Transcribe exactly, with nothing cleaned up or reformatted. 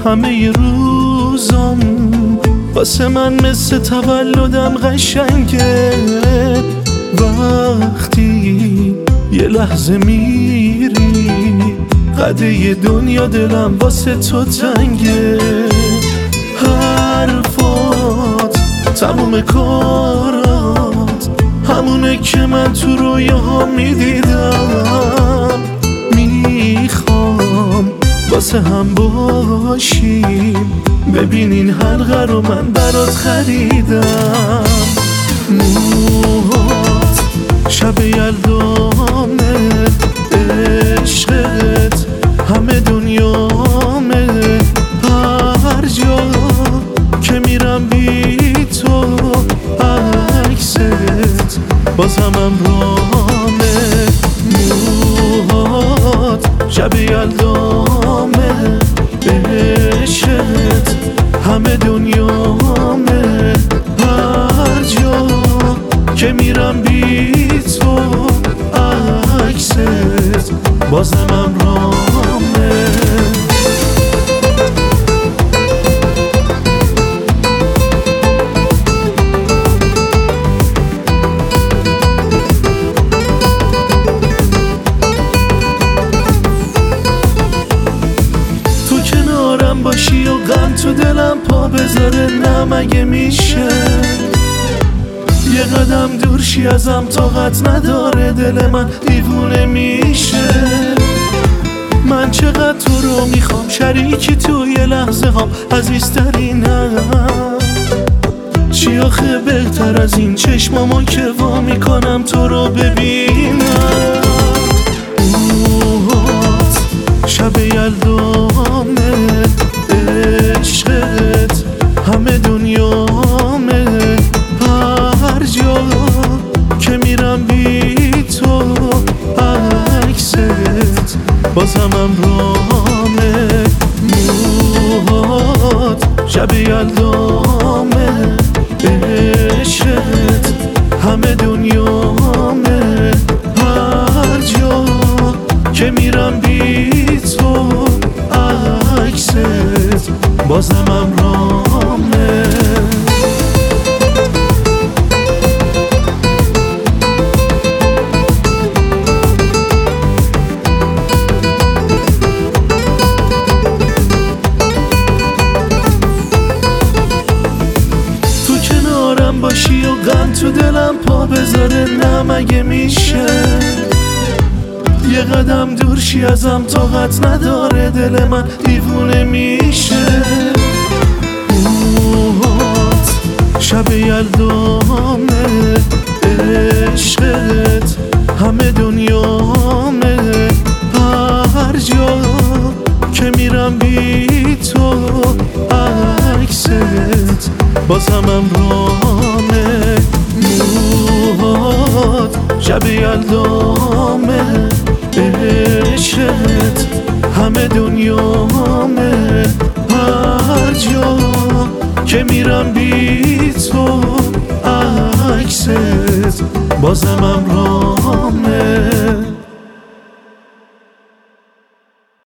همه روزام واسه من مثل تولدم قشنگه. وقتی یه لحظه میری قده دنیا دلم واسه تو تنگه. حرفات تموم کارات همونه که من تو رویاها میدیدم. میخوام واسه هم باشیم ببینین حلقه رو من برات خریدم. موهات شب یلدامه، عشقت همه دنیامه. هر جا که میرم بی تو عکست بازم امرامه. موهات شب یلدامه، عشقت همه دنیامه. هر جا که میرم بی تو عکست بازم امرامه. باشی و غم تو دلم پا بذاره، نه مگه میشه یه قدم دور شی ازم؟ طاقت نداره دل من دیوونه میشه. من چقدر تو رو میخوام شریکی توی لحظه هام، عزیزترینم. چی آخه بهتر از این چشمامو که وا میکنم تو رو ببینم. اوهات شب یلدامه، عشقت همه دنیامه. هر جا که میرم بی تو عکست بازم امرامه. موهات شب یلدامه، عشقت همه دنیامه. هر جا که میرم بی تو عکست بازم امرامه. تو کنارم باشی و غم تو دلم پا بذاره، نه مگه میشه یه قدم دور شی ازم؟ طاقت نداره دل من دیوونه میشه. موهات شب یلدامه، عشقت همه دنیامه. هر جا که میرم بی تو عکست بازم امرامه. موهات شب یلدامه، عشقت همه دنیامه. هر جا که میرم بی تو عکست بازم امرامه.